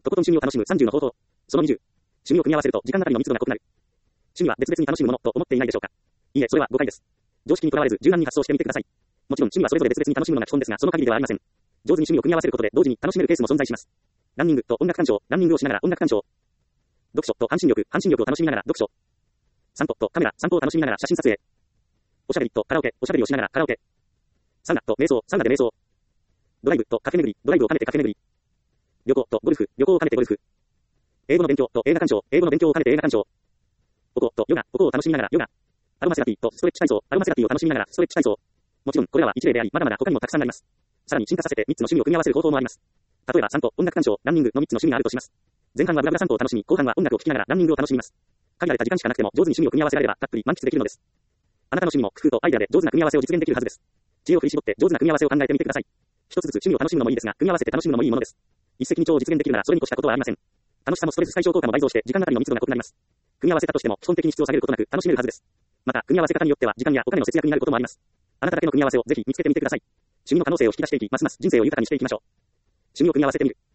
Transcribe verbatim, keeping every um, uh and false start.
とことん趣味を楽しむさんじゅうの方法。そのにじゅう。趣味を組み合わせると時間あたりの密度が濃くなる。趣味は別々に楽しむものと思っていないでしょうか。いいえ、それは誤解です。常識にとらわれず柔軟に発想してみてください。もちろん趣味はそれぞれ別々に楽しむのが基本ですが、その限りではありません。上手に趣味を組み合わせることで同時に楽しめるケースも存在します。ランニングと音楽鑑賞、ランニングをしながら音楽鑑賞。読書と半身力、半身力を楽しみながら読書。散歩とカメラ、散歩を楽しみながら写真撮影。おしゃべりとカラオケ、おしゃべりをしながらカラオケ。サウナと瞑想、サウナで瞑想。ドライブとカフェ巡り、ドライブを兼ねてカフェ巡り。旅行とゴルフ、旅行を兼ねてゴルフ。英語の勉強と映画鑑賞、英語の勉強を兼ねて映画鑑賞。歩行とヨガ、歩行を楽しみながらヨガ。アロマセラピーとストレッチ体操、アロマセラピーを楽しみながらストレッチ体操。もちろんこれらは一例であり、まだまだ他にもたくさんあります。さらに進化させてみっつの趣味を組み合わせる方法もあります。例えば散歩、音楽鑑賞、ランニングのみっつの趣味があるとします。前半はブラブラ散歩を楽しみ、後半は音楽を聴きながらランニングを楽しみます。限られた時間しかなくても上手に趣味を組み合わせられればたっぷり満喫できるのです。あなたの趣味も工夫とアイデアで上手な組み合わせを実現できるはずです。知恵を振り絞って上手な組み合わせを考えてみてください。一つずつ趣味を楽しむのもいいですが、組み合わせて楽しむのもいいものです。一石二鳥を実現できるならそれに越したことはありません。楽しさもストレス解消効果も倍増して時間あたりの密度が濃くなります。組み合わせたとしても基本的に質を下げることなく楽しめるはずです。また組み合わせ方によっては時間やお金の節約になることもあります。あなただけの組み合わせをぜひ見つけてみてください。趣味の可能性を引き出していき、ますます人生を豊かにしていきましょう。趣味を組み合わせてみる。